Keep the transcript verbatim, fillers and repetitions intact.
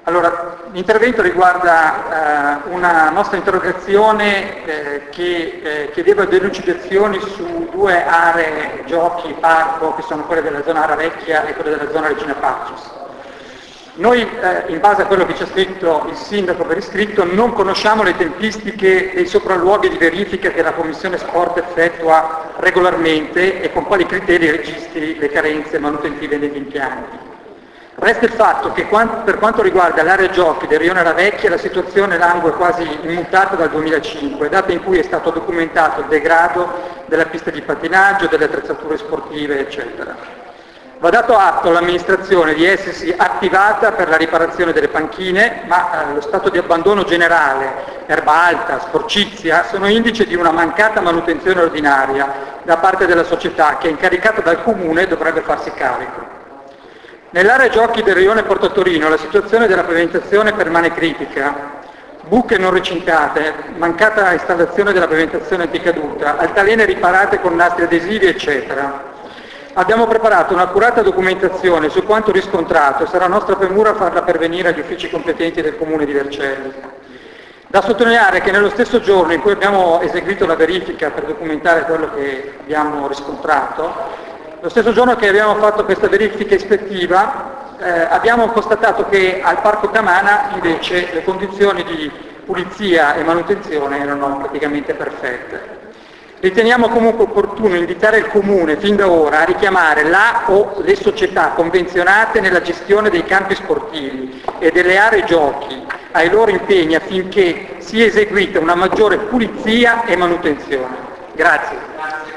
Allora, l'intervento riguarda eh, una nostra interrogazione eh, che eh, chiedeva delucidazioni su due aree giochi, parco, che sono quelle della zona Aravecchia e quelle della zona Regina Pacis. Noi, eh, in base a quello che ci ha scritto il sindaco per iscritto, non conosciamo le tempistiche dei sopralluoghi di verifica che la Commissione Sport effettua regolarmente e con quali criteri registri le carenze manutentive negli impianti. Resta il fatto che per quanto riguarda l'area giochi del Rione Aravecchia la situazione langue quasi immutata dal duemilacinque, data in cui è stato documentato il degrado della pista di pattinaggio, delle attrezzature sportive, eccetera. Va dato atto all'amministrazione di essersi attivata per la riparazione delle panchine, ma eh, lo stato di abbandono generale, erba alta, sporcizia, sono indice di una mancata manutenzione ordinaria da parte della società che, incaricata dal Comune, dovrebbe farsi carico. Nell'area giochi del Rione Porto Torino la situazione della pavimentazione permane critica, buche non recintate, mancata installazione della pavimentazione anticaduta, altalene riparate con nastri adesivi, eccetera. Abbiamo preparato un'accurata documentazione su quanto riscontrato e sarà nostra premura farla pervenire agli uffici competenti del Comune di Vercelli. Da sottolineare che nello stesso giorno in cui abbiamo eseguito la verifica per documentare quello che abbiamo riscontrato, lo stesso giorno che abbiamo fatto questa verifica ispettiva eh, abbiamo constatato che al Parco Camana invece le condizioni di pulizia e manutenzione erano praticamente perfette. Riteniamo comunque opportuno invitare il Comune fin da ora a richiamare la o le società convenzionate nella gestione dei campi sportivi e delle aree giochi ai loro impegni affinché sia eseguita una maggiore pulizia e manutenzione. Grazie.